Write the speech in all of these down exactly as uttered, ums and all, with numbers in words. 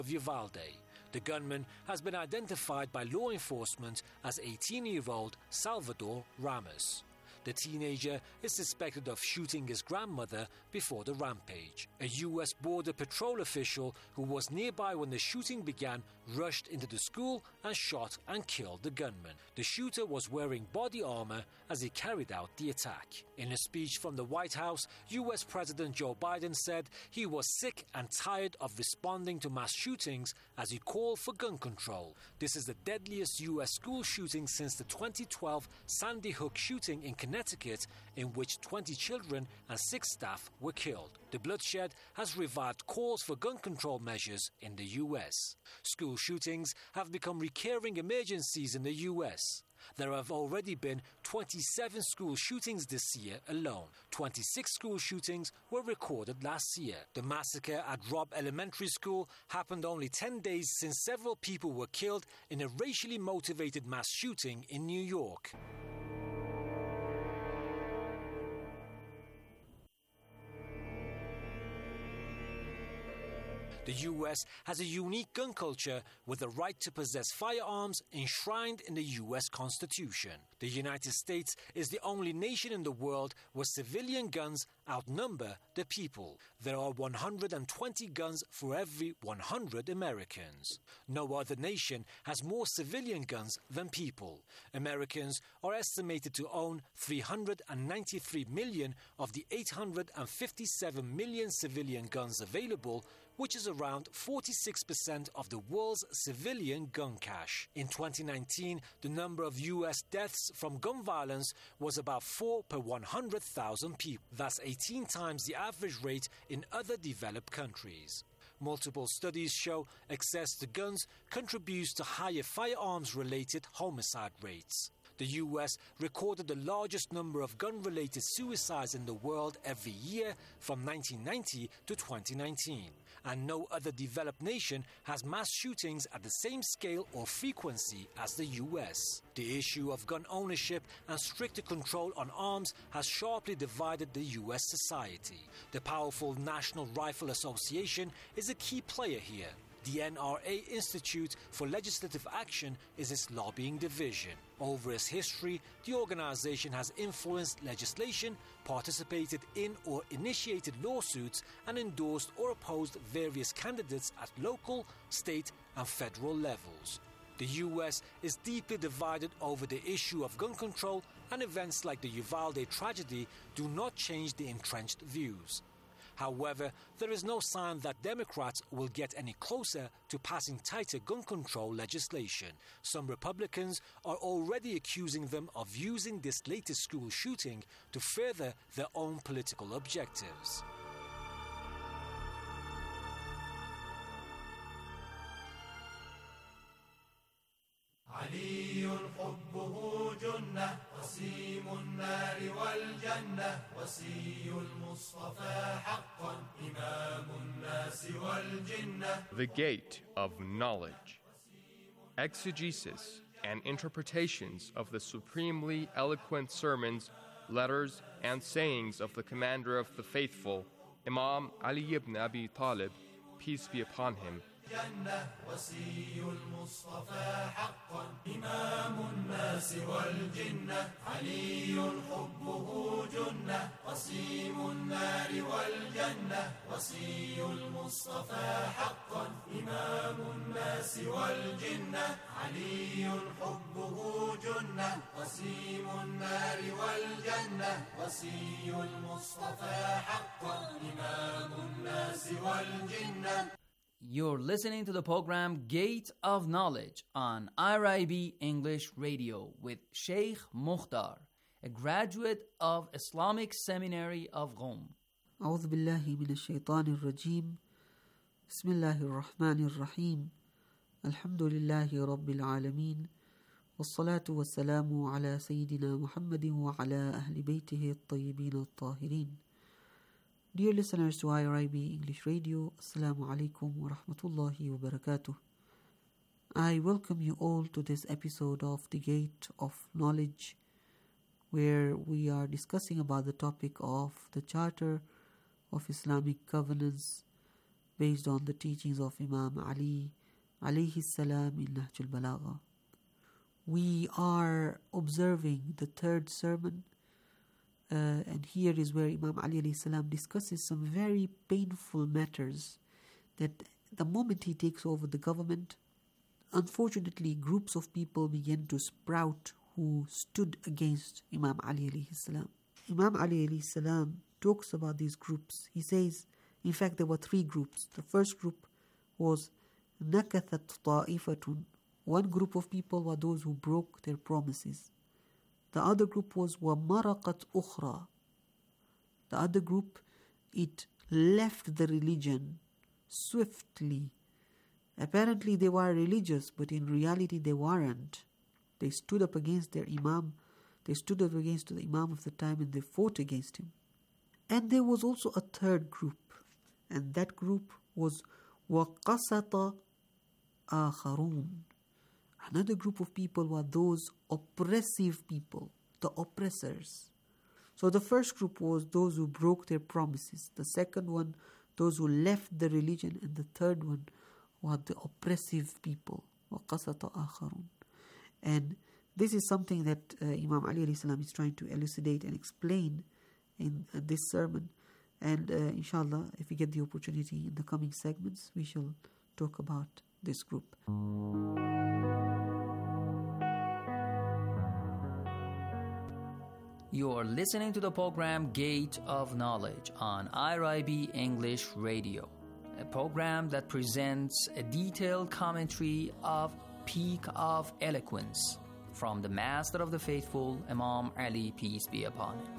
of Uvalde. The gunman has been identified by law enforcement as eighteen-year-old Salvador Ramos. The teenager is suspected of shooting his grandmother before the rampage. A U S Border Patrol official who was nearby when the shooting began rushed into the school and shot and killed the gunman. The shooter was wearing body armor as he carried out the attack. In a speech from the White House, U S President Joe Biden said he was sick and tired of responding to mass shootings as he called for gun control. This is the deadliest U S school shooting since the twenty twelve Sandy Hook shooting in Connecticut, in which twenty children and six staff were killed. The bloodshed has revived calls for gun control measures in the U S. School shootings have become recurring emergencies in the U S. There have already been twenty-seven school shootings this year alone. twenty-six school shootings were recorded last year. The massacre at Robb Elementary School happened only ten days since several people were killed in a racially motivated mass shooting in New York. The U S has a unique gun culture with the right to possess firearms enshrined in the U S Constitution. The United States is the only nation in the world where civilian guns outnumber the people. There are one hundred twenty guns for every one hundred Americans. No other nation has more civilian guns than people. Americans are estimated to own three hundred ninety-three million of the eight hundred fifty-seven million civilian guns available, which is around forty-six percent of the world's civilian gun cache. In twenty nineteen, the number of U S deaths from gun violence was about four per one hundred thousand people. That's eighteen times the average rate in other developed countries. Multiple studies show access to guns contributes to higher firearms-related homicide rates. The U S recorded the largest number of gun-related suicides in the world every year from nineteen ninety to twenty nineteen. And no other developed nation has mass shootings at the same scale or frequency as the U S. The issue of gun ownership and stricter control on arms has sharply divided the U S society. The powerful National Rifle Association is a key player here. The N R A Institute for Legislative Action is its lobbying division. Over its history, the organization has influenced legislation, participated in or initiated lawsuits, and endorsed or opposed various candidates at local, state, and federal levels. The U S is deeply divided over the issue of gun control, and events like the Uvalde tragedy do not change the entrenched views. However, there is no sign that Democrats will get any closer to passing tighter gun control legislation. Some Republicans are already accusing them of using this latest school shooting to further their own political objectives. علي حبه جنة وسيم النار والجنة وسي المصطفى حقا إمام الناس والجنة. The Gate of Knowledge. Exegesis and interpretations of the supremely eloquent sermons, letters, and sayings of the Commander of the Faithful, Imam Ali ibn Abi Talib, peace be upon him. جنة وسي المصطفى حقا إمام الناس والجنة علي حبه جنة وسيم النار والجنة وسي المصطفى حقا إمام الناس والجنة علي حبه جنة وسيم النار والجنة وسي المصطفى حقا إمام الناس والجنة. You're listening to the program Gate of Knowledge on R I B English Radio with Sheikh Mukhtar, a graduate of Islamic Seminary of Qom. أعوذ بالله من الشيطان الرجيم بسم الله الرحمن الرحيم الحمد لله رب العالمين والصلاة والسلام على سيدنا محمد وعلى أهل بيته الطيبين الطاهرين. Dear listeners to I R I B English Radio, Assalamu alaikum wa rahmatullahi wa barakatuh. I welcome you all to this episode of The Gate of Knowledge, where we are discussing about the topic of the Charter of Islamic Governance based on the teachings of Imam Ali alayhi salam in Nahj al-Balagha. We are observing the third sermon, uh, and here is where Imam Ali alayhi salam discusses some very painful matters that the moment he takes over the government, unfortunately groups of people began to sprout who stood against Imam Ali alayhi salam. Imam Ali alayhi salam talks about these groups. He says, in fact, there were three groups. The first group was nakathat ta'ifatun. One group of people were those who broke their promises. The other group was وَمَرَقَتْ أُخْرَى. The other group, it left the religion swiftly. Apparently they were religious, but in reality they weren't. They stood up against their imam. They stood up against the imam of the time and they fought against him. And there was also a third group, and that group was وَقَسَطَ آخَرُونَ. Another group of people were those oppressive people, the oppressors. So the first group was those who broke their promises. The second one, those who left the religion. And the third one were the oppressive people. وَقَسَطَ آخَرُونَ. And this is something that uh, Imam Ali alayhi salam is trying to elucidate and explain in uh, this sermon. And uh, inshallah, if we get the opportunity in the coming segments, we shall talk about this group. You are listening to the program Gate of Knowledge on I R I B English Radio, a program that presents a detailed commentary of Peak of Eloquence from the Master of the Faithful, Imam Ali, peace be upon him.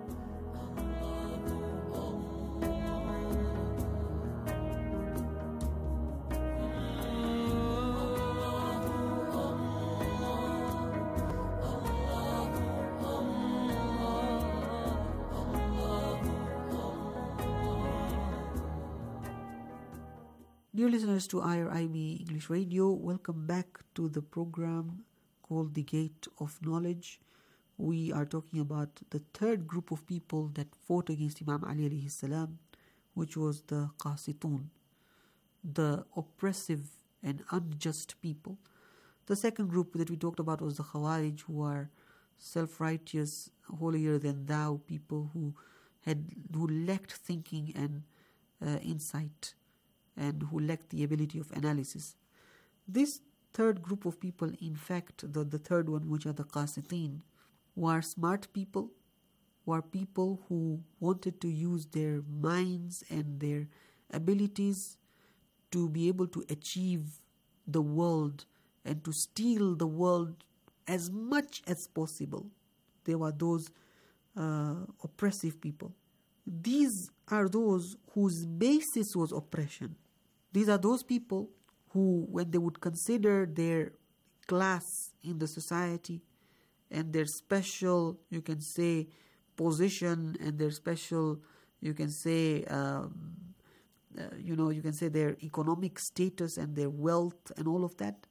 Dear listeners to I R I B English Radio, welcome back to the program called The Gate of Knowledge. We are talking about the third group of people that fought against Imam Ali alayhi salam, which was the Qasitun, the oppressive and unjust people. The second group that we talked about was the Khawarij, who are self-righteous, holier than thou people who had who lacked thinking and uh, insight, and who lacked the ability of analysis. This third group of people, in fact, the, the third one, which are the Qasitin, were smart people, were people who wanted to use their minds and their abilities to be able to achieve the world and to steal the world as much as possible. They were those uh, oppressive people. These are those whose basis was oppression. These are those people who, when they would consider their class in the society and their special, you can say, position and their special, you can say, um, uh, you know, you can say their economic status and their wealth and all of that,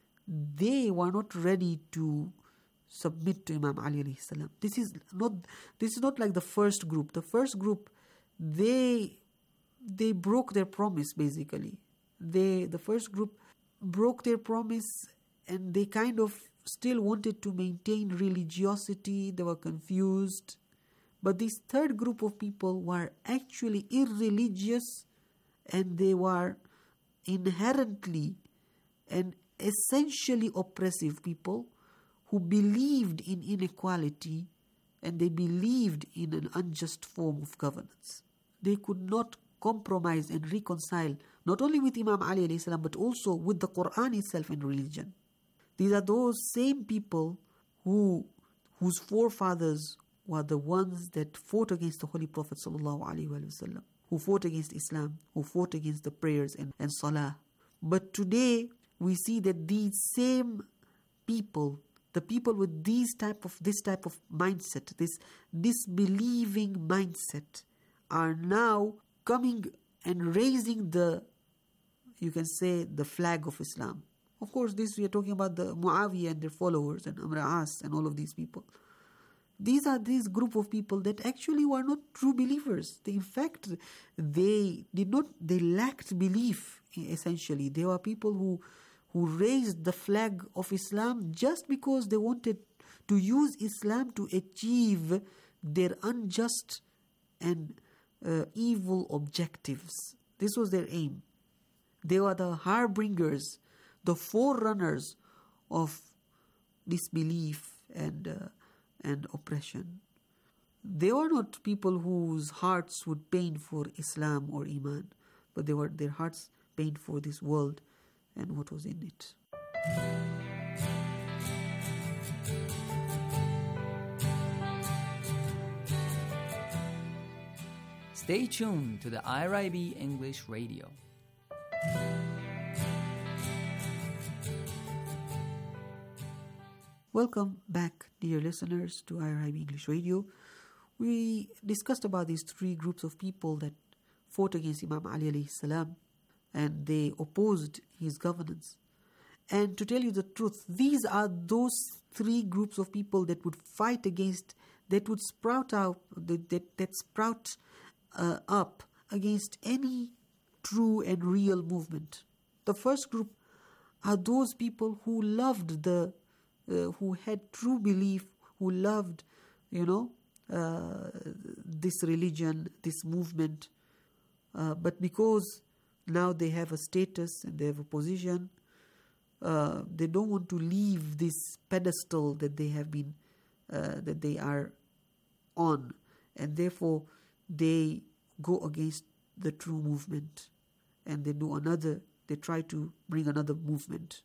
they were not ready to submit to Imam Ali alayhi salam. This is not, this is not like the first group. The first group, they they broke their promise basically. They, the first group broke their promise and they kind of still wanted to maintain religiosity. They were confused. But this third group of people were actually irreligious, and they were inherently and essentially oppressive people who believed in inequality and they believed in an unjust form of governance. They could not compromise and reconcile not only with Imam Ali alayhi salam but also with the Quran itself and religion. These are those same people who whose forefathers were the ones that fought against the Holy Prophet sallallahu alaihi wasallam, who fought against Islam, who fought against the prayers and, and salah. But today we see that these same people, the people with these type of this type of mindset, this disbelieving mindset, are now coming and raising the, you can say, the flag of Islam. Of course, this we are talking about the Muawiyah and their followers and Amr As and all of these people. These are these group of people that actually were not true believers. They, in fact, they did not, they lacked belief, essentially. They were people who, who raised the flag of Islam just because they wanted to use Islam to achieve their unjust and uh, evil objectives. This was their aim. They were the harbingers, the forerunners of disbelief and uh, and oppression. They were not people whose hearts would pain for Islam or Iman, but they were their hearts pained for this world and what was in it. Stay tuned to the I R I B English Radio. Welcome back, dear listeners, to I R I B English Radio. We discussed about these three groups of people that fought against Imam Ali alayhi salam, and they opposed his governance. And to tell you the truth, these are those three groups of people that would fight against, that would sprout out, that, that, that sprout uh, up against any true and real movement. The first group are those people who loved the Uh, who had true belief, who loved, you know, uh, this religion, this movement. Uh, but because now they have a status and they have a position, uh, they don't want to leave this pedestal that they have been, uh, that they are on. And therefore, they go against the true movement. And they do another, they try to bring another movement.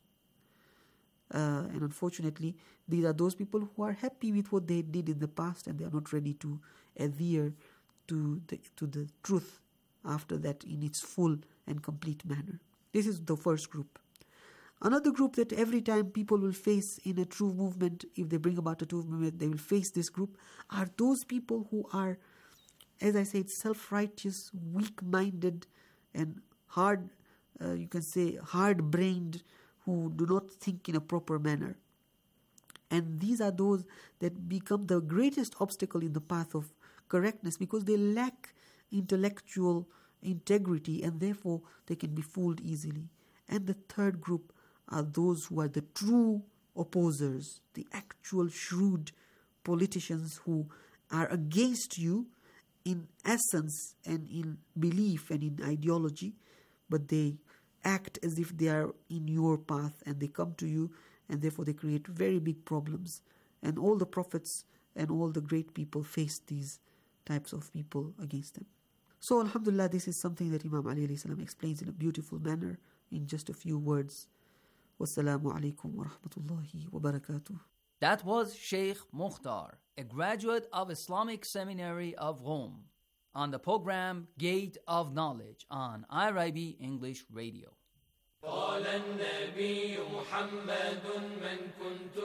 Uh, and unfortunately, these are those people who are happy with what they did in the past and they are not ready to adhere to the, to the truth after that in its full and complete manner. This is the first group. Another group that every time people will face in a true movement, if they bring about a true movement, they will face this group, are those people who are, as I said, self-righteous, weak-minded, and hard, uh, you can say, hard-brained, who do not think in a proper manner. And these are those that become the greatest obstacle in the path of correctness because they lack intellectual integrity and therefore they can be fooled easily. And the third group are those who are the true opposers, the actual shrewd politicians who are against you in essence and in belief and in ideology, but they act as if they are in your path and they come to you and therefore they create very big problems. And all the prophets and all the great people faced these types of people against them. So alhamdulillah, this is something that Imam Ali alayhi salam explains in a beautiful manner in just a few words. Wassalamu alaikum wa rahmatullahi wa barakatuh. That was Sheikh Mukhtar, a graduate of Islamic Seminary of Rome, on the program Gate of Knowledge on I R I B English Radio. قال النبي محمد من كنت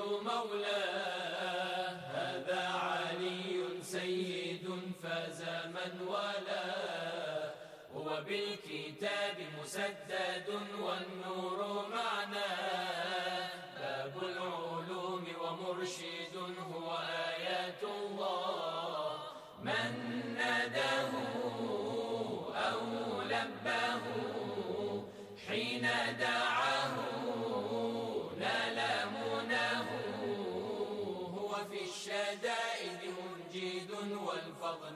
مولاه هذا علي سيد فاز من والاه هو بالكتاب مسدد والنور معناه باب العلوم ومرشد هو آيات الله من ناداه أو لباه حين دعاه نال مناه هو في الشدائد منجد والفضل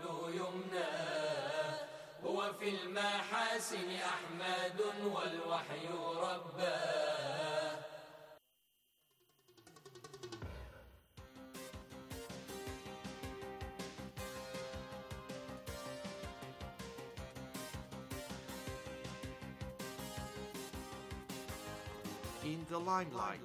يمناه هو في المحاسن أحمد والوحي رباه. In the limelight.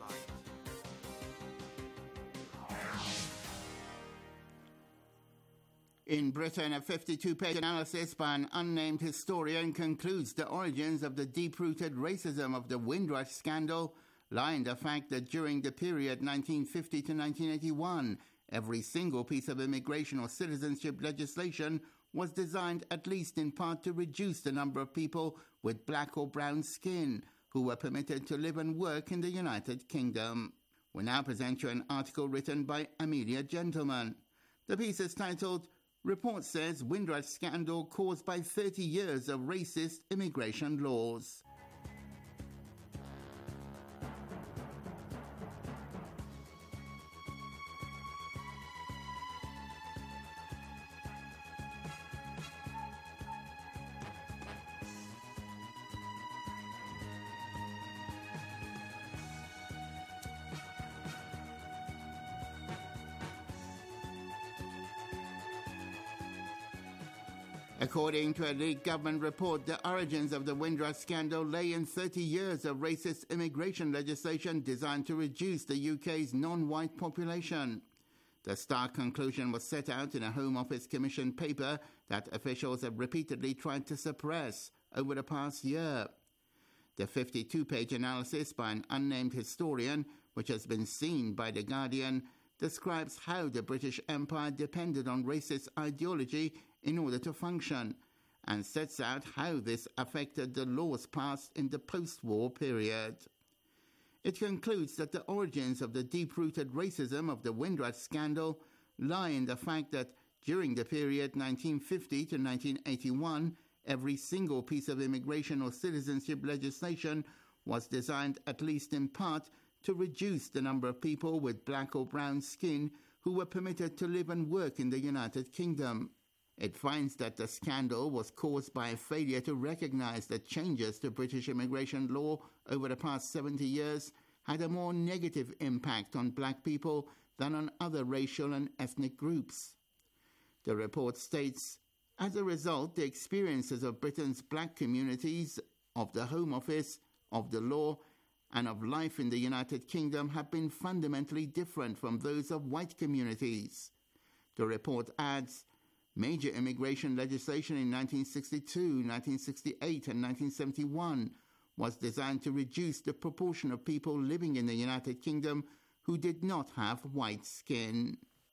In Britain, a fifty-two page analysis by an unnamed historian concludes the origins of the deep-rooted racism of the Windrush scandal lie in the fact that during the period nineteen fifty to nineteen eighty-one, every single piece of immigration or citizenship legislation was designed at least in part to reduce the number of people with black or brown skin who were permitted to live and work in the United Kingdom. We now present you an article written by Amelia Gentleman. The piece is titled, Report Says Windrush Scandal Caused by thirty years of Racist Immigration Laws. According to a leaked government report, the origins of the Windrush scandal lay in thirty years of racist immigration legislation designed to reduce the U K's non-white population. The stark conclusion was set out in a Home Office Commission paper that officials have repeatedly tried to suppress over the past year. The fifty-two page analysis by an unnamed historian, which has been seen by The Guardian, describes how the British Empire depended on racist ideology in order to function, and sets out how this affected the laws passed in the post-war period. It concludes that the origins of the deep-rooted racism of the Windrush scandal lie in the fact that during the period nineteen fifty to nineteen eighty-one, every single piece of immigration or citizenship legislation was designed, at least in part, to reduce the number of people with black or brown skin who were permitted to live and work in the United Kingdom. It finds that the scandal was caused by a failure to recognize that changes to British immigration law over the past seventy years had a more negative impact on black people than on other racial and ethnic groups. The report states, as a result, the experiences of Britain's black communities, of the Home Office, of the law, and of life in the United Kingdom have been fundamentally different from those of white communities. The report adds, major immigration legislation in nineteen sixty-two, nineteen sixty-eight, and nineteen seventy-one was designed to reduce the proportion of people living in the United Kingdom who did not have white skin.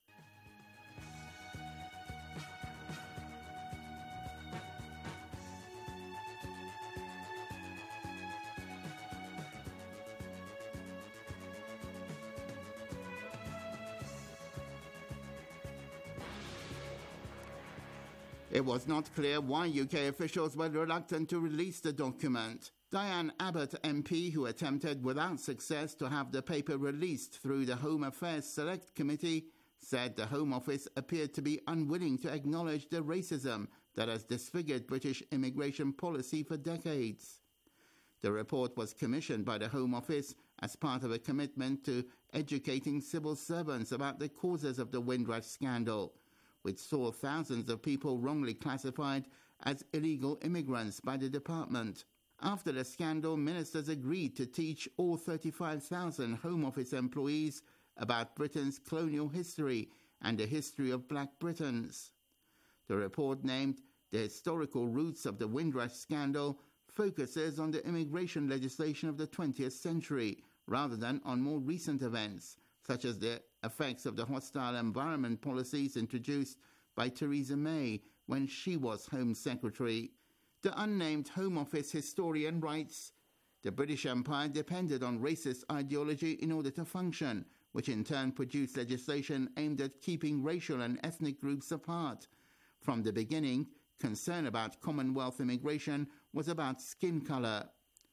It was not clear why U K officials were reluctant to release the document. Diane Abbott M P, who attempted without success to have the paper released through the Home Affairs Select Committee, said the Home Office appeared to be unwilling to acknowledge the racism that has disfigured British immigration policy for decades. The report was commissioned by the Home Office as part of a commitment to educating civil servants about the causes of the Windrush scandal, which saw thousands of people wrongly classified as illegal immigrants by the department. After the scandal, ministers agreed to teach all thirty-five thousand Home Office employees about Britain's colonial history and the history of black Britons. The report, named The Historical Roots of the Windrush Scandal, focuses on the immigration legislation of the twentieth century rather than on more recent events, such as the effects of the hostile environment policies introduced by Theresa May when she was Home Secretary. The unnamed Home Office historian writes, the British Empire depended on racist ideology in order to function, which in turn produced legislation aimed at keeping racial and ethnic groups apart. From the beginning, concern about Commonwealth immigration was about skin colour.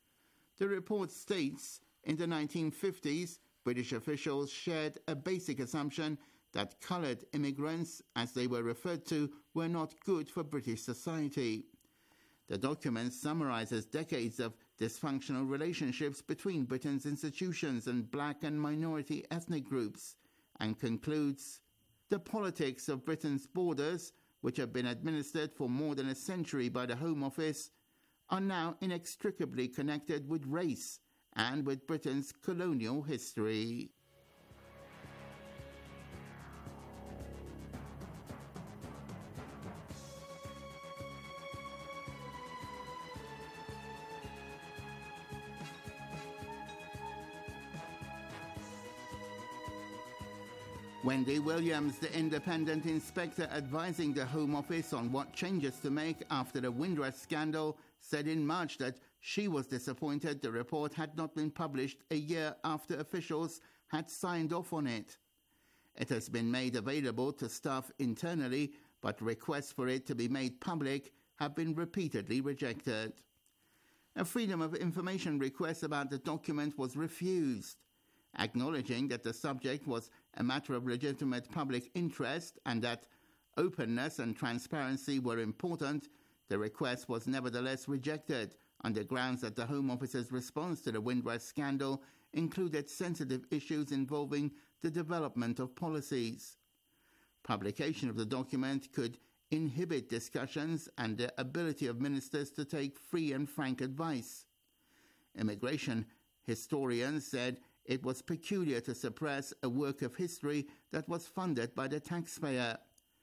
The report states, in the nineteen fifties, British officials shared a basic assumption that coloured immigrants, as they were referred to, were not good for British society. The document summarises decades of dysfunctional relationships between Britain's institutions and black and minority ethnic groups, and concludes, the politics of Britain's borders, which have been administered for more than a century by the Home Office, are now inextricably connected with race and with Britain's colonial history. Wendy Williams, the independent inspector advising the Home Office on what changes to make after the Windrush scandal, said in March that she was disappointed the report had not been published a year after officials had signed off on it. It has been made available to staff internally, but requests for it to be made public have been repeatedly rejected. A Freedom of Information request about the document was refused. Acknowledging that the subject was a matter of legitimate public interest and that openness and transparency were important, the request was nevertheless rejected on the grounds that the Home Office's response to the Windrush scandal included sensitive issues involving the development of policies. Publication of the document could inhibit discussions and the ability of ministers to take free and frank advice. Immigration historians said it was peculiar to suppress a work of history that was funded by the taxpayer.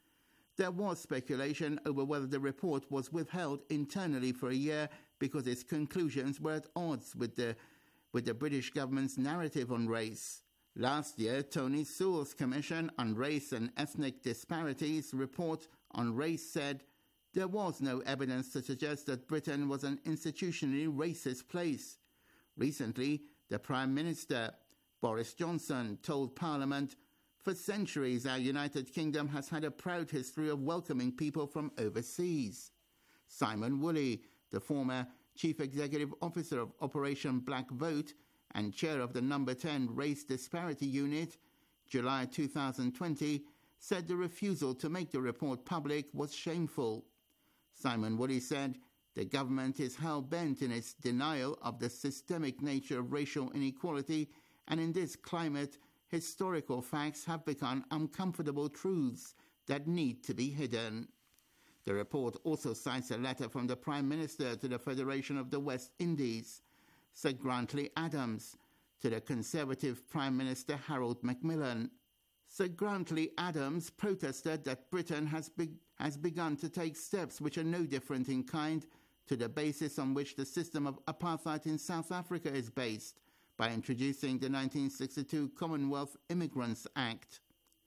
There was speculation over whether the report was withheld internally for a year because its conclusions were at odds with the, with the British government's narrative on race. Last year, Tony Sewell's Commission on Race and Ethnic Disparities report on race said there was no evidence to suggest that Britain was an institutionally racist place. Recently, the Prime Minister, Boris Johnson, told Parliament, "For centuries, our United Kingdom has had a proud history of welcoming people from overseas." Simon Woolley, the former Chief Executive Officer of Operation Black Vote and Chair of the Number ten Race Disparity Unit, July two thousand twenty, said the refusal to make the report public was shameful. Simon Woolley said, "The government is hell-bent in its denial of the systemic nature of racial inequality, and in this climate, historical facts have become uncomfortable truths that need to be hidden." The report also cites a letter from the Prime Minister to the Federation of the West Indies, Sir Grantley Adams, to the Conservative Prime Minister Harold Macmillan. Sir Grantley Adams protested that Britain has, be- has begun to take steps which are no different in kind to the basis on which the system of apartheid in South Africa is based, by introducing the nineteen sixty-two Commonwealth Immigrants Act.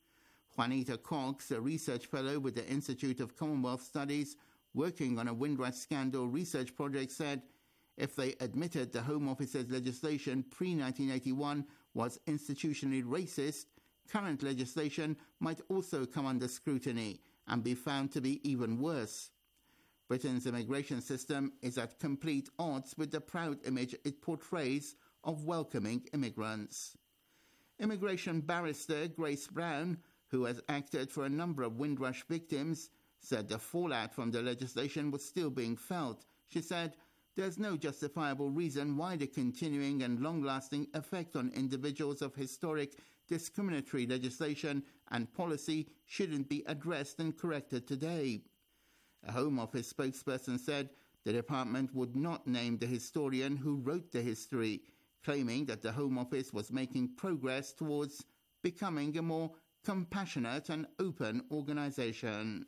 Juanita Cox, a research fellow with the Institute of Commonwealth Studies working on a Windrush scandal research project, said if they admitted the Home Office's legislation pre nineteen eighty-one was institutionally racist, current legislation might also come under scrutiny and be found to be even worse. Britain's immigration system is at complete odds with the proud image it portrays of welcoming immigrants. Immigration barrister Grace Brown, who has acted for a number of Windrush victims, said the fallout from the legislation was still being felt. She said, "There's no justifiable reason why the continuing and long-lasting effect on individuals of historic discriminatory legislation and policy shouldn't be addressed and corrected today." A Home Office spokesperson said the department would not name the historian who wrote the history, claiming that the Home Office was making progress towards becoming a more compassionate and open organisation.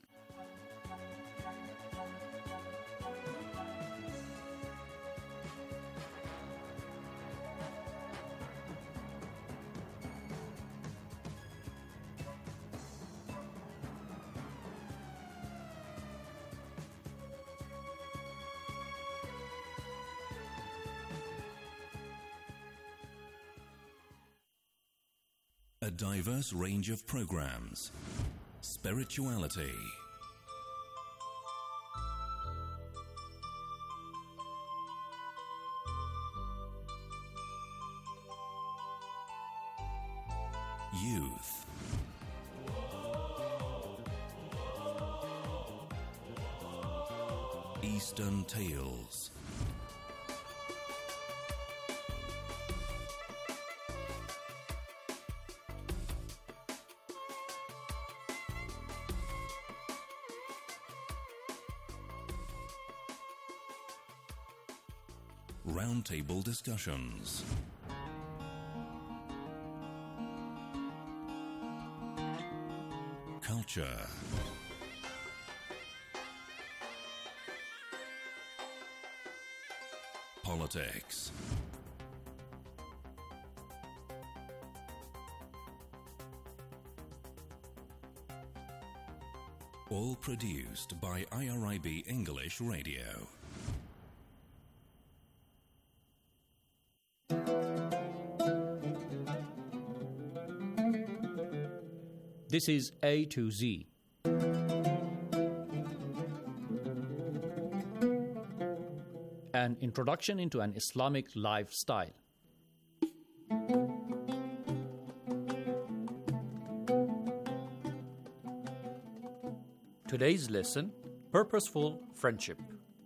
A diverse range of programs. Spirituality. Youth. Eastern Tales. Roundtable discussions. Culture. Politics. All produced by I R I B English Radio. This is A to Z. An introduction into an Islamic lifestyle. Today's lesson, Purposeful Friendship.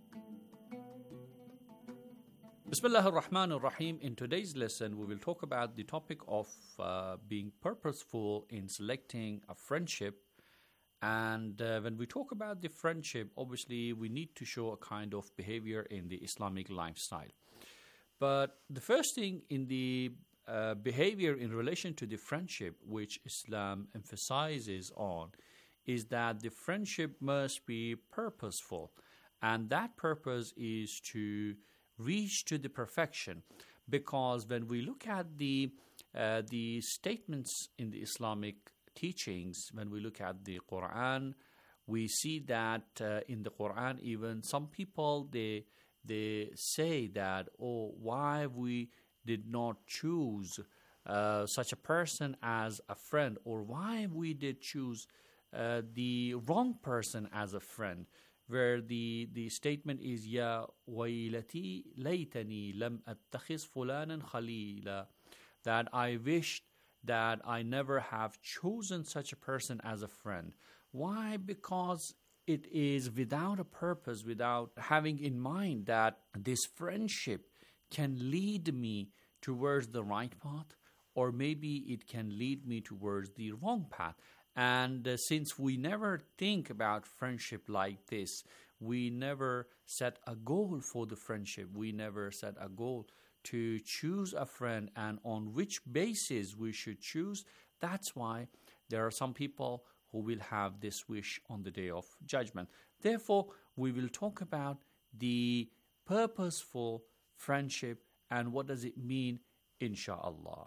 Bismillah ar-Rahman ar-Rahim. In today's lesson, we will talk about the topic of uh, being purposeful in selecting a friendship. And uh, when we talk about the friendship, obviously we need to show a kind of behavior in the Islamic lifestyle. But the first thing in the uh, behavior in relation to the friendship, which Islam emphasizes on, is that the friendship must be purposeful. And that purpose is to reach to the perfection, because when we look at the uh, the statements in the Islamic teachings, when we look at the Quran, we see that uh, in the Quran, even some people they they say that, oh, why we did not choose uh, such a person as a friend, or why we did choose uh, the wrong person as a friend. Where the, the statement is, Ya waylati laytani lam attakhiz fulanan khalila, that I wished that I never have chosen such a person as a friend. Why? Because it is without a purpose, without having in mind that this friendship can lead me towards the right path, or maybe it can lead me towards the wrong path. And uh, since we never think about friendship like this, we never set a goal for the friendship. We never set a goal to choose a friend and on which basis we should choose. That's why there are some people who will have this wish on the day of judgment. Therefore, we will talk about the purposeful friendship and what does it mean, insha'Allah.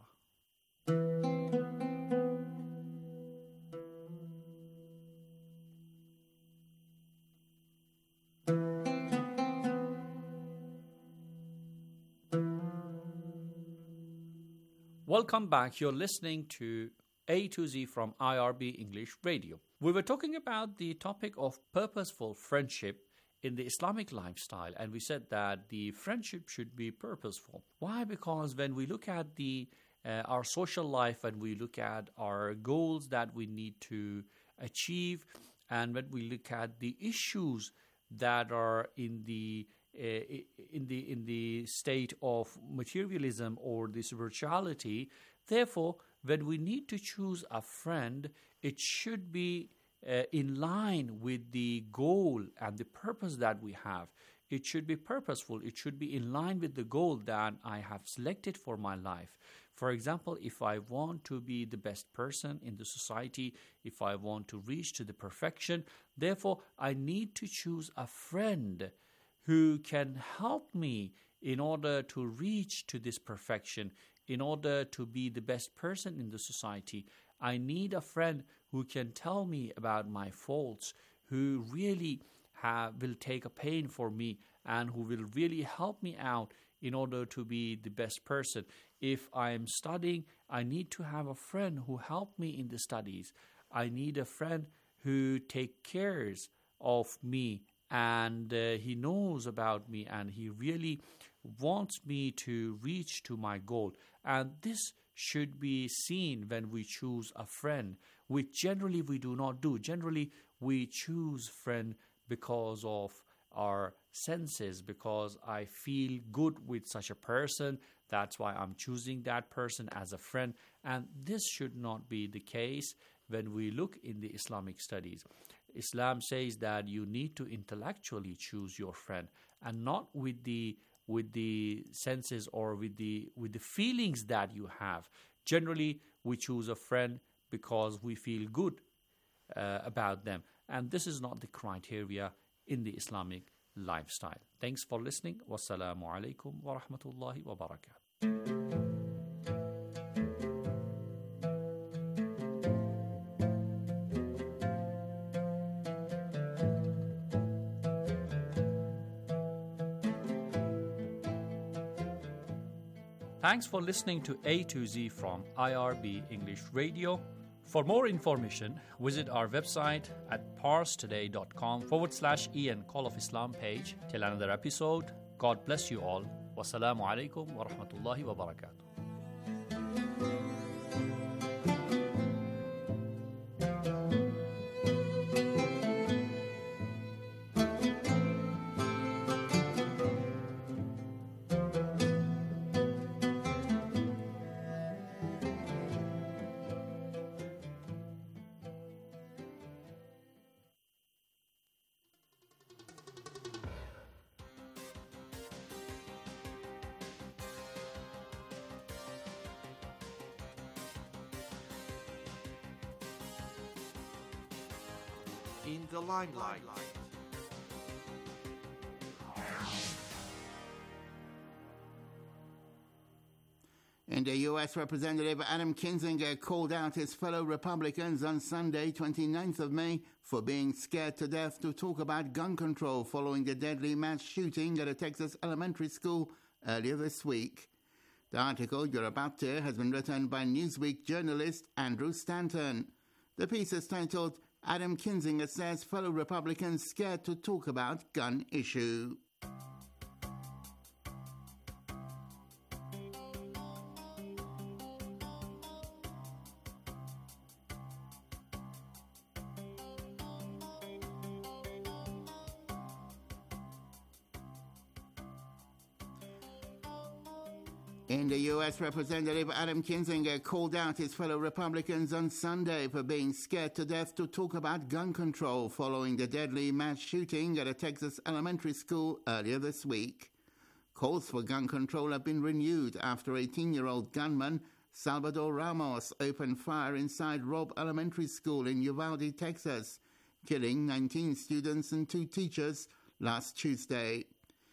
Welcome back. You're listening to A to Z from I R B English Radio. We were talking about the topic of purposeful friendship in the Islamic lifestyle, and we said that the friendship should be purposeful. Why? Because when we look at the uh, our social life, and we look at our goals that we need to achieve, and when we look at the issues that are in the Uh, in the in the state of materialism or the spirituality. Therefore, when we need to choose a friend, it should be uh, in line with the goal and the purpose that we have. It should be purposeful. It should be in line with the goal that I have selected for my life. For example, if I want to be the best person in the society, if I want to reach to the perfection, therefore I need to choose a friend who can help me in order to reach to this perfection, in order to be the best person in the society. I need a friend who can tell me about my faults, who really have, will take a pain for me, and who will really help me out in order to be the best person. If I'm studying, I need to have a friend who help me in the studies. I need a friend who take cares of me, and uh, he knows about me, and he really wants me to reach to my goal. And this should be seen when we choose a friend, which generally we do not do. Generally, we choose friend because of our senses, because I feel good with such a person. That's why I'm choosing that person as a friend. And this should not be the case when we look in the Islamic studies. Islam says that you need to intellectually choose your friend, and not with the with the senses or with the with the feelings that you have. Generally, we choose a friend because we feel good uh, about them, and this is not the criteria in the Islamic lifestyle. Thanks for listening. Wassalamu alaikum wa rahmatullahi wa barakatuh. Thanks for listening to A to Z from I R B English Radio. For more information, visit our website at parstoday.com forward slash Ian Call of Islam page. Till another episode, God bless you all. Wassalamu alaikum wa rahmatullahi wa barakatuh. In the limelight. And the U S Representative Adam Kinzinger called out his fellow Republicans on Sunday, twenty-ninth of May, for being scared to death to talk about gun control following the deadly mass shooting at a Texas elementary school earlier this week. The article you're about to hear has been written by Newsweek journalist Andrew Stanton. The piece is titled, Adam Kinzinger says fellow Republicans scared to talk about gun issue. In the U S, Representative Adam Kinzinger called out his fellow Republicans on Sunday for being scared to death to talk about gun control following the deadly mass shooting at a Texas elementary school earlier this week. Calls for gun control have been renewed after eighteen-year-old gunman Salvador Ramos opened fire inside Robb Elementary School in Uvalde, Texas, killing nineteen students and two teachers last Tuesday.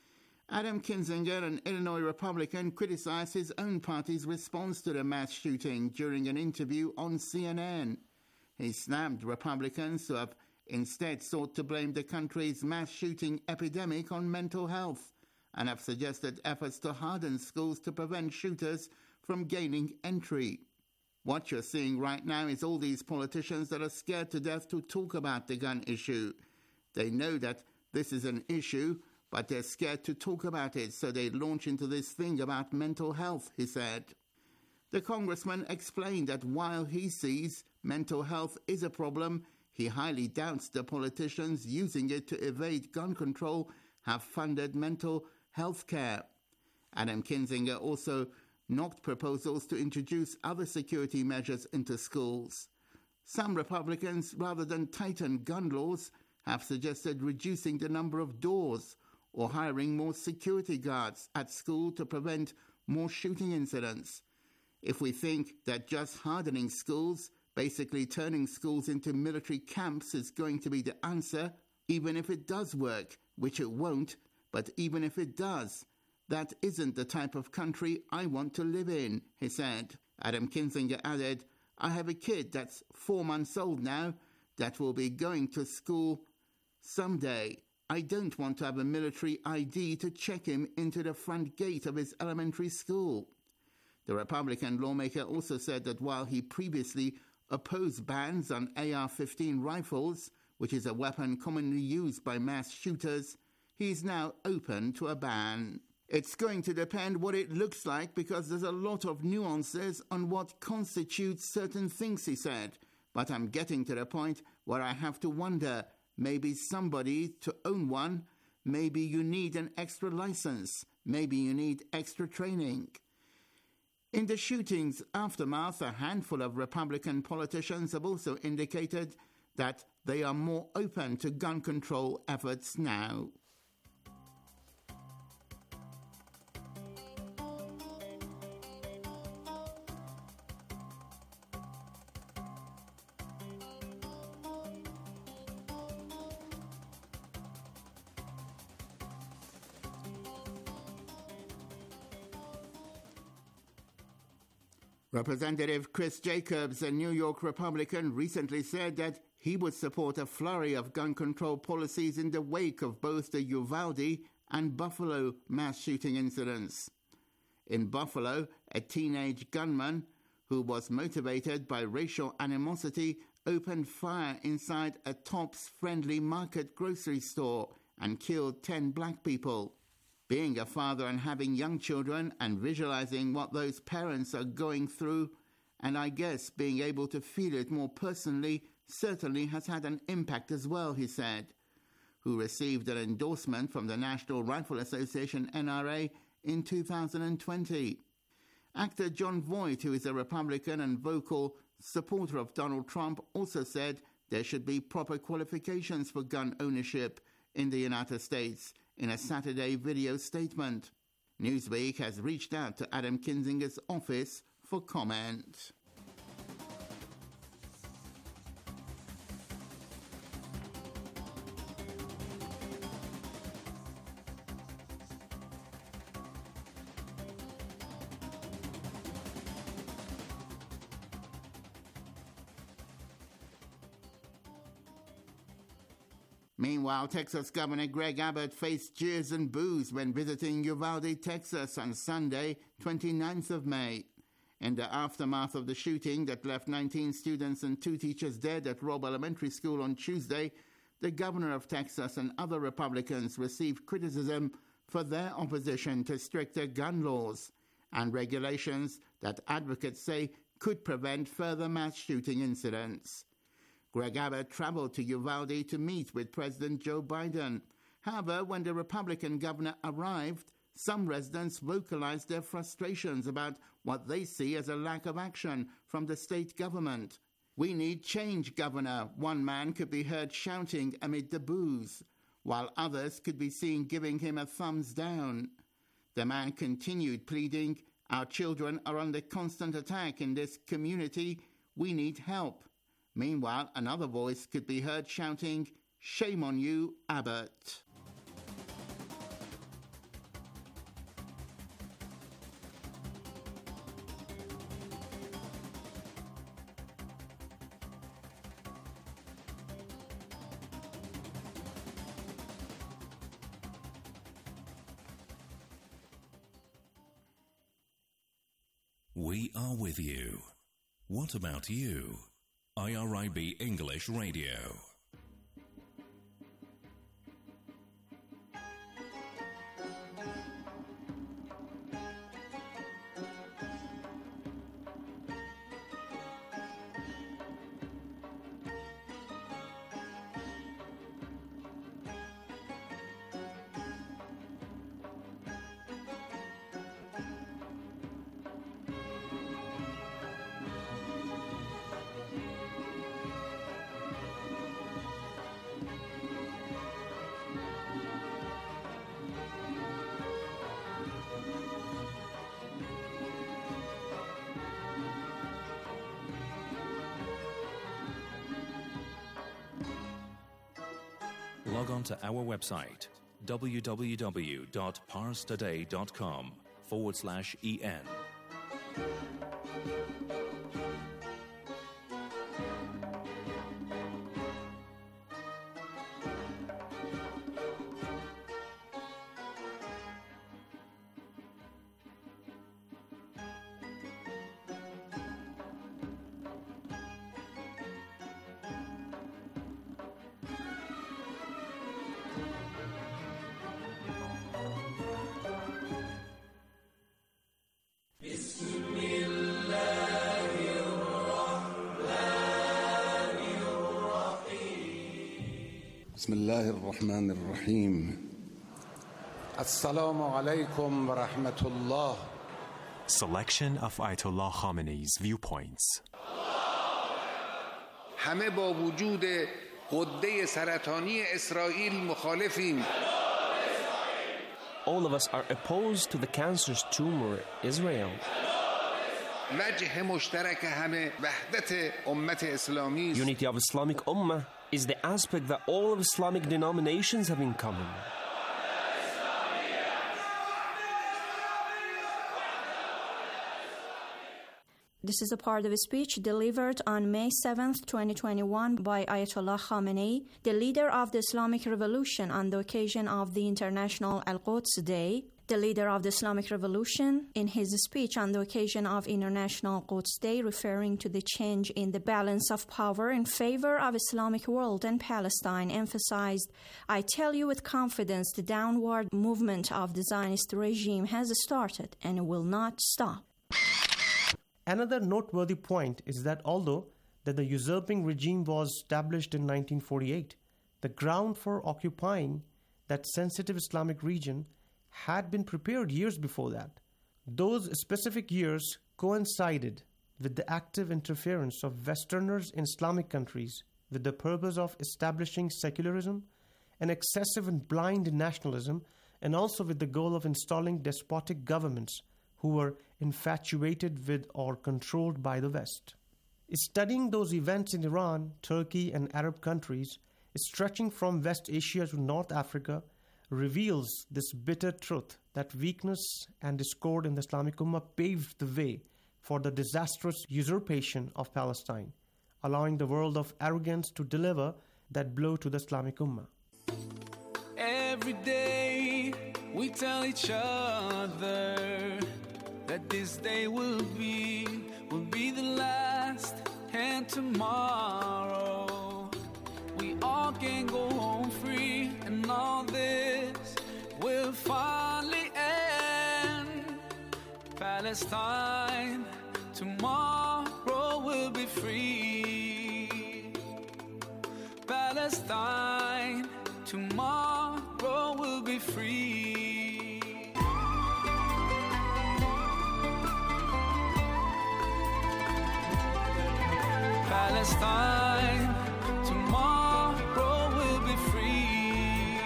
Adam Kinzinger, an Illinois Republican, criticized his own party's response to the mass shooting during an interview on C N N. He snapped Republicans who have instead sought to blame the country's mass shooting epidemic on mental health and have suggested efforts to harden schools to prevent shooters from gaining entry. What you're seeing right now is all these politicians that are scared to death to talk about the gun issue. They know that this is an issue, but they're scared to talk about it, so they launch into this thing about mental health, he said. The congressman explained that while he sees mental health is a problem, he highly doubts the politicians using it to evade gun control have funded mental health care. Adam Kinzinger also knocked proposals to introduce other security measures into schools. Some Republicans, rather than tighten gun laws, have suggested reducing the number of doors or hiring more security guards at school to prevent more shooting incidents. If we think that just hardening schools, basically turning schools into military camps, is going to be the answer, even if it does work, which it won't, but even if it does, that isn't the type of country I want to live in, he said. Adam Kinzinger added, I have a kid that's four months old now that will be going to school someday. I don't want to have a military I D to check him into the front gate of his elementary school. The Republican lawmaker also said that while he previously opposed bans on A R fifteen rifles, which is a weapon commonly used by mass shooters, he is now open to a ban. It's going to depend what it looks like because there's a lot of nuances on what constitutes certain things, he said. But I'm getting to the point where I have to wonder, maybe somebody to own one, maybe you need an extra license, maybe you need extra training. In the shooting's aftermath, a handful of Republican politicians have also indicated that they are more open to gun control efforts now. Representative Chris Jacobs, a New York Republican, recently said that he would support a flurry of gun control policies in the wake of both the Uvalde and Buffalo mass shooting incidents. In Buffalo, a teenage gunman who was motivated by racial animosity, opened fire inside a Tops Friendly Market grocery store and killed ten black people. Being a father and having young children and visualizing what those parents are going through, and I guess being able to feel it more personally, certainly has had an impact as well, he said, who received an endorsement from the National Rifle Association, N R A, in two thousand twenty. Actor Jon Voight, who is a Republican and vocal supporter of Donald Trump, also said there should be proper qualifications for gun ownership in the United States in a Saturday video statement. Newsweek has reached out to Adam Kinzinger's office for comment. Meanwhile, Texas Governor Greg Abbott faced jeers and boos when visiting Uvalde, Texas on Sunday, twenty-ninth of May. In the aftermath of the shooting that left nineteen students and two teachers dead at Robb Elementary School on Tuesday, the governor of Texas and other Republicans received criticism for their opposition to stricter gun laws and regulations that advocates say could prevent further mass shooting incidents. Greg Abbott traveled to Uvalde to meet with President Joe Biden. However, when the Republican governor arrived, some residents vocalized their frustrations about what they see as a lack of action from the state government. "We need change, Governor," one man could be heard shouting amid the boos, while others could be seen giving him a thumbs down. The man continued pleading, "Our children are under constant attack in this community. We need help." Meanwhile, another voice could be heard shouting, "Shame on you, Abbott." We are with you. What about you? I R I B English Radio. Log on to our website, www.parstoday.com forward slash en. بسم الله الرحمن الرحيم السلام عليكم ورحمة الله. Selection of Ayatollah Khamenei's viewpoints. همه با وجود غده سرطانی اسرائیل مخالفیم. All of us are opposed to the cancerous tumor Israel. وجه مشترک همه وحدت امت اسلامی. Unity of Islamic Ummah is the aspect that all of Islamic denominations have in common. This is a part of a speech delivered on May seventh, twenty twenty-one by Ayatollah Khamenei, the leader of the Islamic Revolution, on the occasion of the International Al-Quds Day. The leader of the Islamic Revolution, in his speech on the occasion of International Quds Day, referring to the change in the balance of power in favor of Islamic world and Palestine, emphasized, "I tell you with confidence, the downward movement of the Zionist regime has started and will not stop." Another noteworthy point is that although that the usurping regime was established in nineteen forty-eight, the ground for occupying that sensitive Islamic region had been prepared years before that. Those specific years coincided with the active interference of Westerners in Islamic countries with the purpose of establishing secularism, an excessive and blind nationalism, and also with the goal of installing despotic governments who were infatuated with or controlled by the West. Studying those events in Iran, Turkey, and Arab countries, stretching from West Asia to North Africa, reveals this bitter truth that weakness and discord in the Islamic Ummah paved the way for the disastrous usurpation of Palestine, allowing the world of arrogance to deliver that blow to the Islamic Ummah. Every day we tell each other that this day will be, will be the last, and tomorrow we all can go home free, and all this will finally end. Palestine, tomorrow will be free. Palestine, tomorrow will be free. Palestine, tomorrow will be free.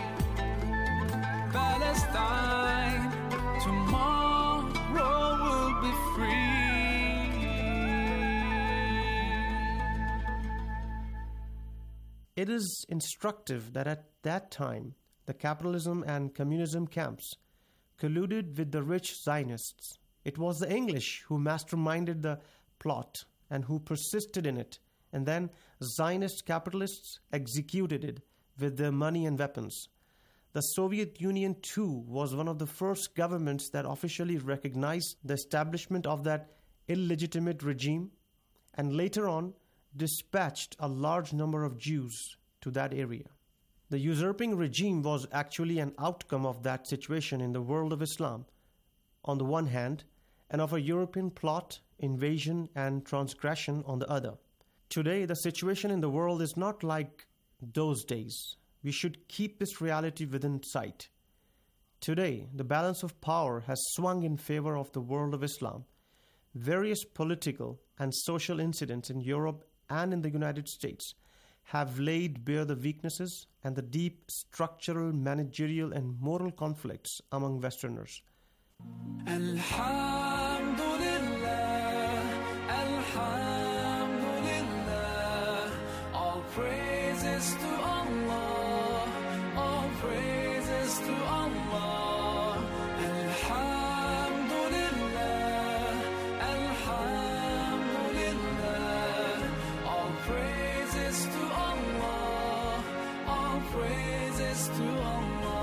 Palestine, tomorrow will be free. It is instructive that at that time, the capitalism and communism camps colluded with the rich Zionists. It was the English who masterminded the plot and who persisted in it, and then Zionist capitalists executed it with their money and weapons. The Soviet Union, too, was one of the first governments that officially recognized the establishment of that illegitimate regime, and later on dispatched a large number of Jews to that area. The usurping regime was actually an outcome of that situation in the world of Islam, on the one hand, and of a European plot, invasion, and transgression on the other. Today, the situation in the world is not like those days. We should keep this reality within sight. Today, the balance of power has swung in favor of the world of Islam. Various political and social incidents in Europe and in the United States have laid bare the weaknesses and the deep structural, managerial, and moral conflicts among Westerners. Alhamdulillah, Alhamdulillah, all praises to Allah, all praises to Allah. Alhamdulillah, Alhamdulillah, all praises to Allah, all praises to Allah.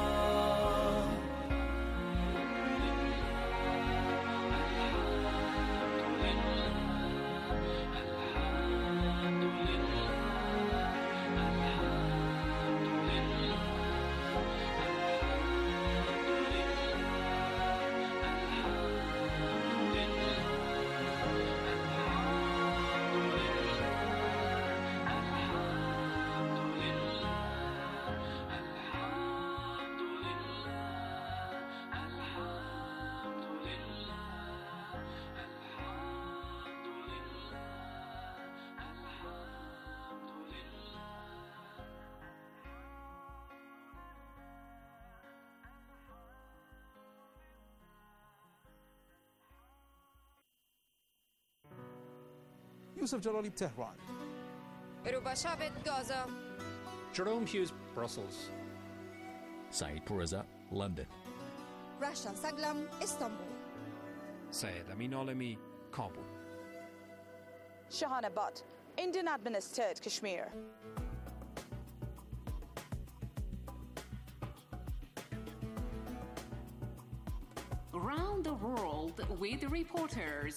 Yusuf Jalali, Tehran. Rubashavit, Gaza. Jerome Hughes, Brussels. Saeed Pourreza, London. Rashan Saglam, Istanbul. Syed Amin Alami, Kabul. Shahana Butt, Indian administered Kashmir. around the world with reporters.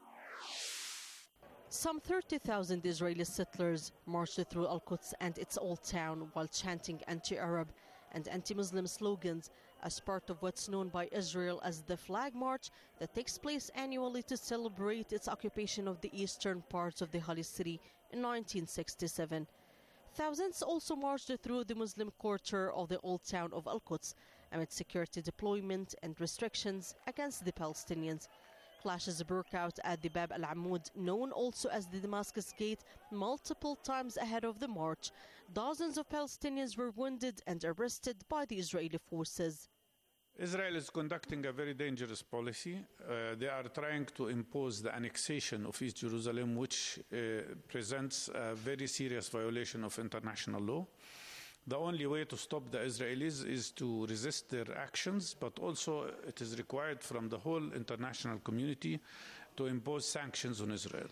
Some thirty thousand Israeli settlers marched through Al-Quds and its old town while chanting anti-Arab and anti-Muslim slogans as part of what's known by Israel as the Flag March that takes place annually to celebrate its occupation of the eastern parts of the Holy City in nineteen sixty-seven. Thousands also marched through the Muslim quarter of the old town of Al-Quds amid security deployment and restrictions against the Palestinians. Clashes broke out at the Bab al-Ammud, known also as the Damascus Gate, multiple times ahead of the march. Dozens of Palestinians were wounded and arrested by the Israeli forces. Israel is conducting a very dangerous policy. Uh, they are trying to impose the annexation of East Jerusalem, which uh, presents a very serious violation of international law. The only way to stop the Israelis is to resist their actions, but also it is required from the whole international community to impose sanctions on Israel.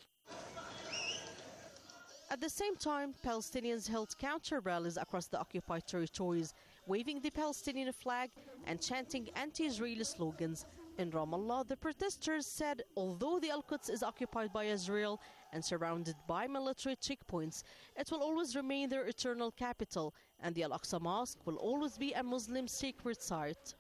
At the same time, Palestinians held counter-rallies across the occupied territories, waving the Palestinian flag and chanting anti-Israeli slogans. In Ramallah, the protesters said although the Al-Quds is occupied by Israel and surrounded by military checkpoints, it will always remain their eternal capital, and the Al-Aqsa Mosque will always be a Muslim sacred site.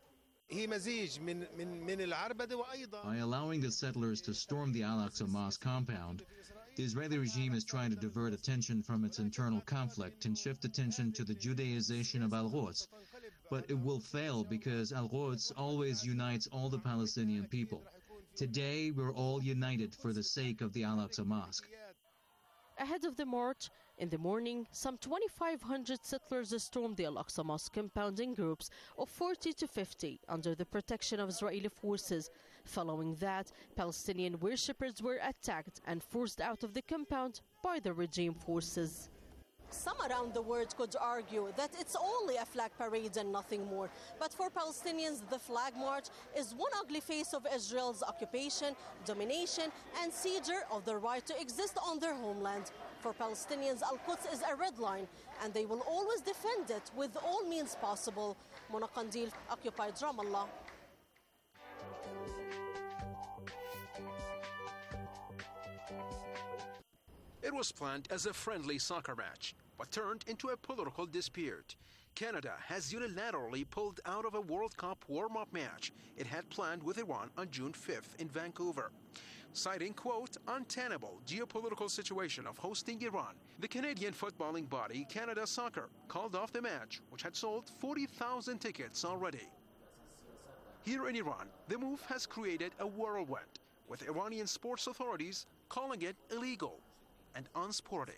By allowing the settlers to storm the Al-Aqsa Mosque compound, the Israeli regime is trying to divert attention from its internal conflict and shift attention to the Judaization of Al-Quds. But it will fail because Al-Quds always unites all the Palestinian people. Today, we're all united for the sake of the Al-Aqsa Mosque. Ahead of the march, in the morning, some twenty-five hundred settlers stormed the Al-Aqsa Mosque compound in groups of forty to fifty under the protection of Israeli forces. Following that, Palestinian worshippers were attacked and forced out of the compound by the regime forces. Some around the world could argue that it's only a flag parade and nothing more. But for Palestinians, the Flag March is one ugly face of Israel's occupation, domination, and seizure of the right to exist on their homeland. For Palestinians, Al-Quds is a red line, and they will always defend it with all means possible. Mona Qandil, occupied Ramallah. It was planned as a friendly soccer match, but turned into a political dispute. Canada has unilaterally pulled out of a World Cup warm-up match it had planned with Iran on June fifth in Vancouver. Citing, quote, untenable geopolitical situation of hosting Iran, the Canadian footballing body Canada Soccer called off the match, which had sold forty thousand tickets already. Here in Iran, the move has created a whirlwind, with Iranian sports authorities calling it illegal and unsporting.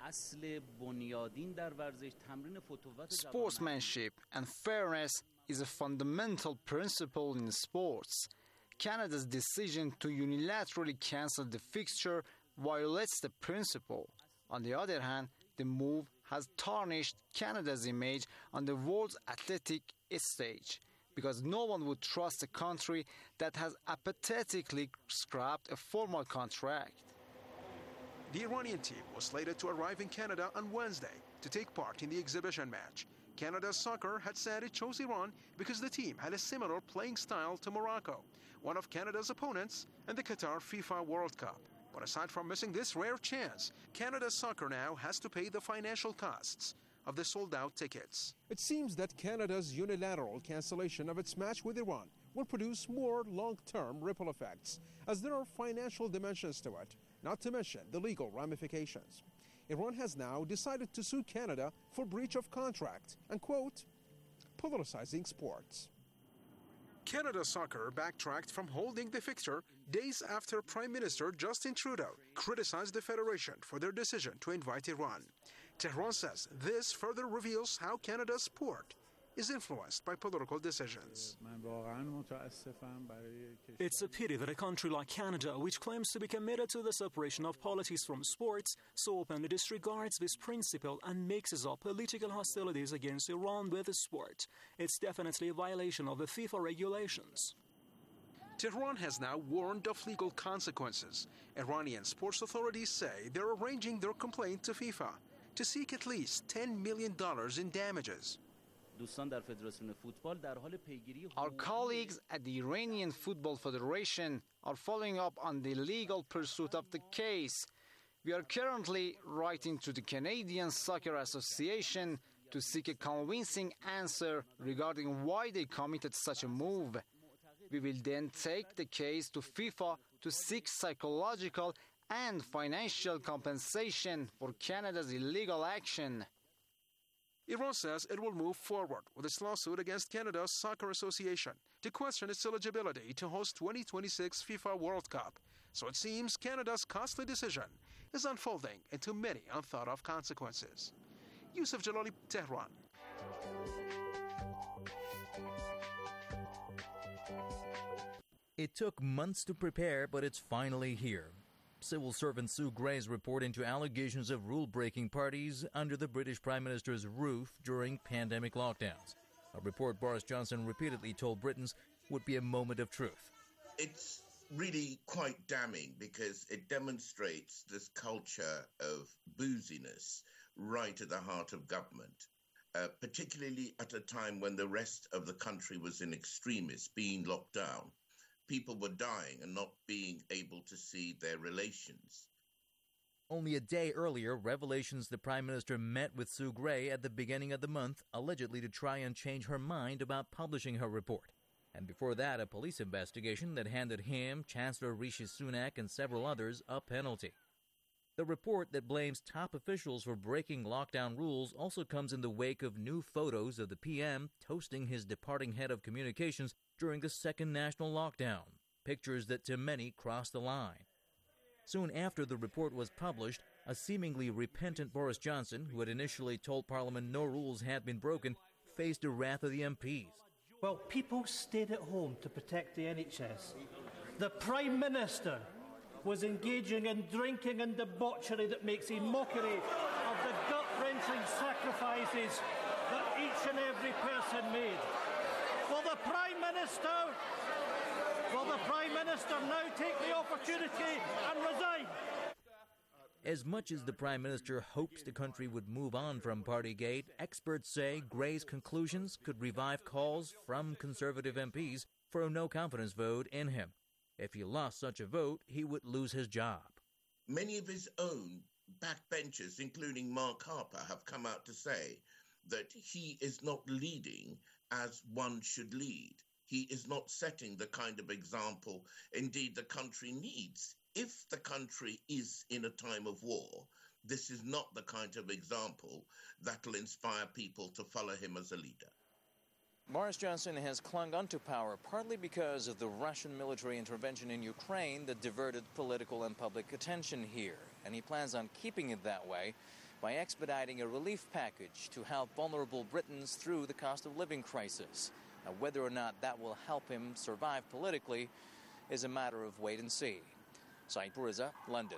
Sportsmanship and fairness is a fundamental principle in sports. Canada's decision to unilaterally cancel the fixture violates the principle. On the other hand, the move has tarnished Canada's image on the world's athletic stage, because no one would trust a country that has apathetically scrapped a formal contract. The Iranian team was slated to arrive in Canada on Wednesday to take part in the exhibition match. Canada Soccer had said it chose Iran because the team had a similar playing style to Morocco, one of Canada's opponents in the Qatar FIFA World Cup. But aside from missing this rare chance, Canada Soccer now has to pay the financial costs of the sold-out tickets. It seems that Canada's unilateral cancellation of its match with Iran will produce more long-term ripple effects, as there are financial dimensions to it, not to mention the legal ramifications. Iran has now decided to sue Canada for breach of contract and, quote, politicizing sports. Canada Soccer backtracked from holding the fixture days after Prime Minister Justin Trudeau criticized the federation for their decision to invite Iran. Tehran says this further reveals how Canada's sport is influenced by political decisions. It's a pity that a country like Canada, which claims to be committed to the separation of politics from sports, so openly disregards this principle and mixes up political hostilities against Iran with sport. It's definitely a violation of the FIFA regulations. Tehran has now warned of legal consequences. Iranian sports authorities say they're arranging their complaint to FIFA to seek at least ten million dollars in damages. Our colleagues at the Iranian Football Federation are following up on the legal pursuit of the case. We are currently writing to the Canadian Soccer Association to seek a convincing answer regarding why they committed such a move. We will then take the case to FIFA to seek psychological and financial compensation for Canada's illegal action. Iran says it will move forward with its lawsuit against Canada's Soccer Association to question its eligibility to host twenty twenty-six FIFA World Cup. So it seems Canada's costly decision is unfolding into many unthought-of consequences. Yusuf Jalali, Tehran. It took months to prepare, but it's finally here. Civil servant Sue Gray's report into allegations of rule-breaking parties under the British Prime Minister's roof during pandemic lockdowns. A report Boris Johnson repeatedly told Britons would be a moment of truth. It's really quite damning because it demonstrates this culture of booziness right at the heart of government, uh, particularly at a time when the rest of the country was in extremis, being locked down. People were dying and not being able to see their relations. Only a day earlier, revelations the Prime Minister met with Sue Gray at the beginning of the month, allegedly to try and change her mind about publishing her report. And before that, a police investigation that handed him, Chancellor Rishi Sunak, and several others a penalty. The report that blames top officials for breaking lockdown rules also comes in the wake of new photos of the P M toasting his departing head of communications during the second national lockdown, pictures that to many crossed the line. Soon after the report was published, a seemingly repentant Boris Johnson, who had initially told Parliament no rules had been broken, faced the wrath of the M Ps. Well, people stayed at home to protect the N H S. The Prime Minister was engaging in drinking and debauchery that makes a mockery of the gut-wrenching sacrifices that each and every person made. Will the Prime Minister, will the Prime Minister now take the opportunity and resign? As much as the Prime Minister hopes the country would move on from Partygate, experts say Gray's conclusions could revive calls from Conservative M Ps for a no-confidence vote in him. If he lost such a vote, he would lose his job. Many of his own backbenchers, including Mark Harper, have come out to say that he is not leading as one should lead. He is not setting the kind of example, indeed, the country needs. If the country is in a time of war, this is not the kind of example that will inspire people to follow him as a leader. Boris Johnson has clung onto power partly because of the Russian military intervention in Ukraine that diverted political and public attention here. And he plans on keeping it that way by expediting a relief package to help vulnerable Britons through the cost of living crisis. Now, whether or not that will help him survive politically is a matter of wait and see. Saeed Puriza, London.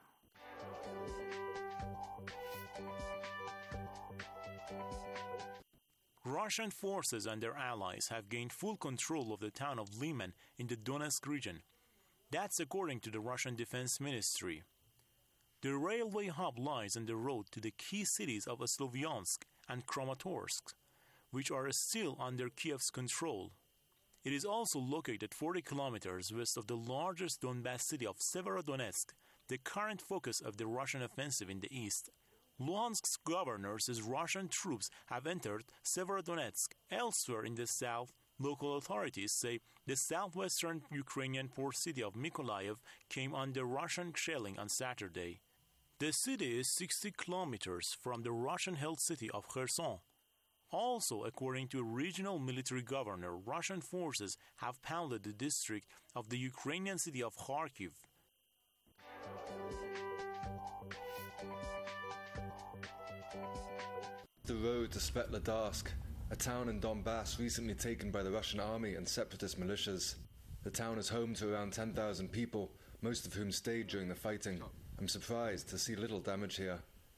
Russian forces and their allies have gained full control of the town of Liman in the Donetsk region. That's according to the Russian Defense Ministry. The railway hub lies on the road to the key cities of Slovyansk and Kramatorsk, which are still under Kiev's control. It is also located forty kilometers west of the largest Donbas city of Severodonetsk, the current focus of the Russian offensive in the east. Luhansk's governor says Russian troops have entered Severodonetsk. Elsewhere in the south, local authorities say the southwestern Ukrainian port city of Mykolaiv came under Russian shelling on Saturday. The city is sixty kilometers from the Russian-held city of Kherson. Also, according to a regional military governor, Russian forces have pounded the district of the Ukrainian city of Kharkiv. The road to Svetlodarsk, a town in Donbass recently taken by the Russian army and separatist militias. The town is home to around ten thousand people, most of whom stayed during the fighting. I'm surprised to see little damage here.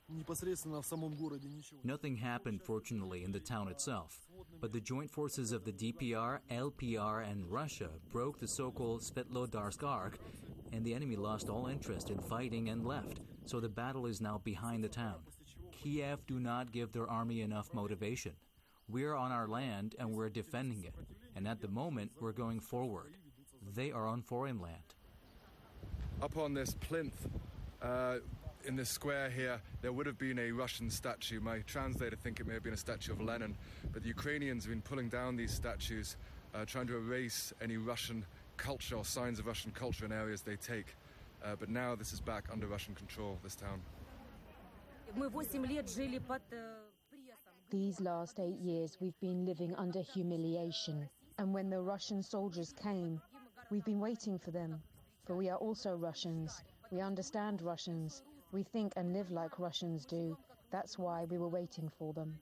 Nothing happened, fortunately, in the town itself, but the joint forces of the D P R, L P R, and Russia broke the so-called Svetlodarsk Arc, and the enemy lost all interest in fighting and left, so the battle is now behind the town. Kiev do not give their army enough motivation. We're on our land and we're defending it. And at the moment, we're going forward. They are on foreign land. Up on this plinth, uh, in this square here, there would have been a Russian statue. My translator think it may have been a statue of Lenin, but the Ukrainians have been pulling down these statues, uh, trying to erase any Russian culture or signs of Russian culture in areas they take. Uh, but now this is back under Russian control, this town. These last eight years, we've been living under humiliation. And when the Russian soldiers came, we've been waiting for them. For we are also Russians. We understand Russians. We think and live like Russians do. That's why we were waiting for them.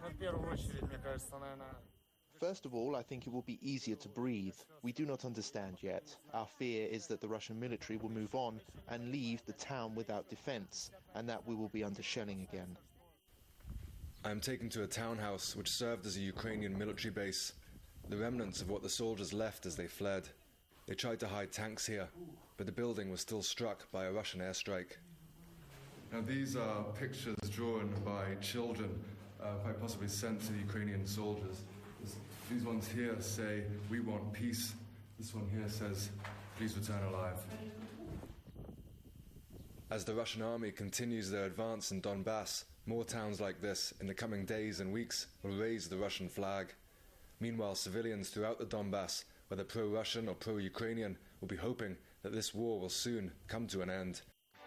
First of all, I think it will be easier to breathe. We do not understand yet. Our fear is that the Russian military will move on and leave the town without defense, and that we will be under shelling again. I am taken to a townhouse which served as a Ukrainian military base, the remnants of what the soldiers left as they fled. They tried to hide tanks here, but the building was still struck by a Russian airstrike. Now these are pictures drawn by children, uh, quite possibly sent to the Ukrainian soldiers. These ones here say, "We want peace." This one here says, "Please return alive." As the Russian army continues their advance in Donbass, more towns like this in the coming days and weeks will raise the Russian flag. Meanwhile, civilians throughout the Donbass, whether pro-Russian or pro-Ukrainian, will be hoping that this war will soon come to an end.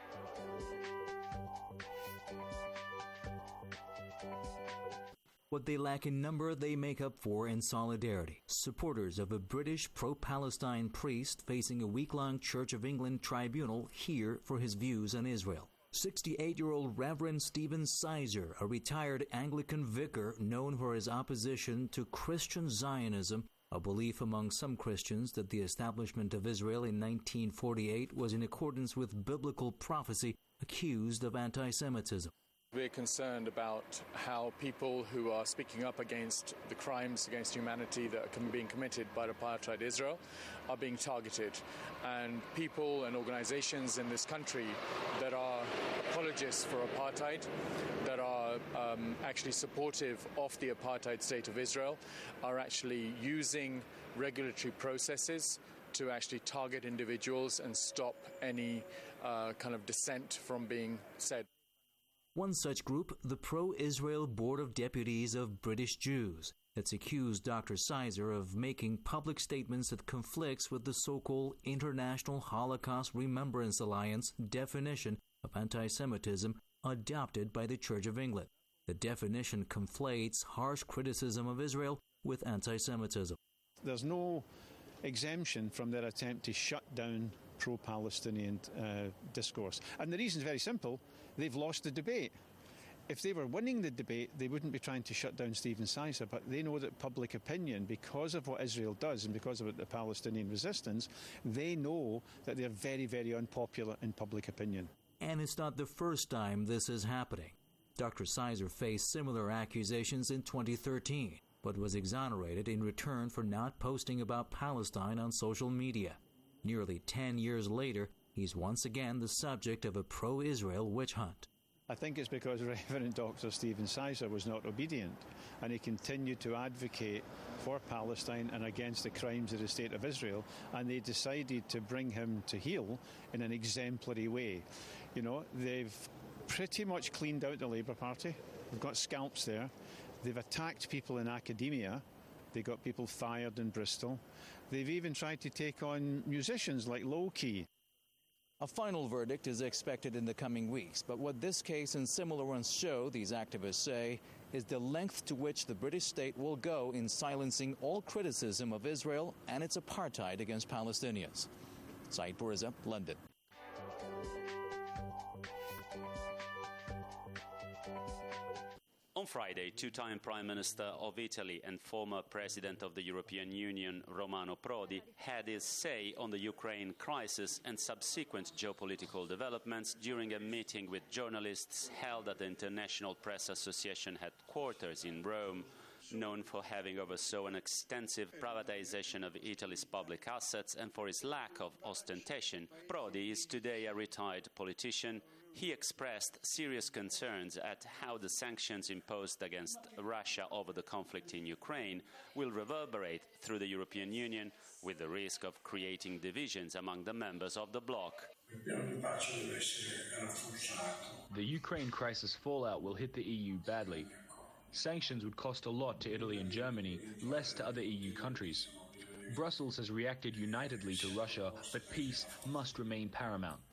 What they lack in number, they make up for in solidarity. Supporters of a British pro-Palestine priest facing a week-long Church of England tribunal here for his views on Israel. sixty-eight-year-old Reverend Stephen Sizer, a retired Anglican vicar known for his opposition to Christian Zionism, a belief among some Christians that the establishment of Israel in nineteen forty-eight was in accordance with biblical prophecy, accused of anti-Semitism. We're concerned about how people who are speaking up against the crimes against humanity that are being committed by apartheid Israel are being targeted. And people and organizations in this country that are apologists for apartheid, that are um, actually supportive of the apartheid state of Israel, are actually using regulatory processes to actually target individuals and stop any uh, kind of dissent from being said. One such group, the Pro-Israel Board of Deputies of British Jews, that's accused Doctor Sizer of making public statements that conflicts with the so-called International Holocaust Remembrance Alliance definition of anti-Semitism adopted by the Church of England. The definition conflates harsh criticism of Israel with anti-Semitism. There's no exemption from their attempt to shut down pro-Palestinian uh, discourse. And the reason is very simple. They've lost the debate. If they were winning the debate, they wouldn't be trying to shut down Stephen Sizer, but they know that public opinion, because of what Israel does and because of the Palestinian resistance, they know that they're very, very unpopular in public opinion. And it's not the first time this is happening. Doctor Sizer faced similar accusations in twenty thirteen, but was exonerated in return for not posting about Palestine on social media. Nearly ten years later, he's once again the subject of a pro-Israel witch hunt. I think it's because Reverend Doctor Stephen Sizer was not obedient, and he continued to advocate for Palestine and against the crimes of the State of Israel, and they decided to bring him to heel in an exemplary way. You know, they've pretty much cleaned out the Labour Party. They've got scalps there. They've attacked people in academia. They got people fired in Bristol. They've even tried to take on musicians like Low Key. A final verdict is expected in the coming weeks, but what this case and similar ones show, these activists say, is the length to which the British state will go in silencing all criticism of Israel and its apartheid against Palestinians. Said Bourza, London. On Friday, two-time Prime Minister of Italy and former President of the European Union, Romano Prodi, had his say on the Ukraine crisis and subsequent geopolitical developments during a meeting with journalists held at the International Press Association headquarters in Rome. Known for having oversaw an extensive privatization of Italy's public assets and for his lack of ostentation, Prodi is today a retired politician He expressed serious concerns at how the sanctions imposed against Russia over the conflict in Ukraine will reverberate through the European Union, with the risk of creating divisions among the members of the bloc. The Ukraine crisis fallout will hit the E U badly. Sanctions would cost a lot to Italy and Germany, less to other E U countries. Brussels has reacted unitedly to Russia, but peace must remain paramount.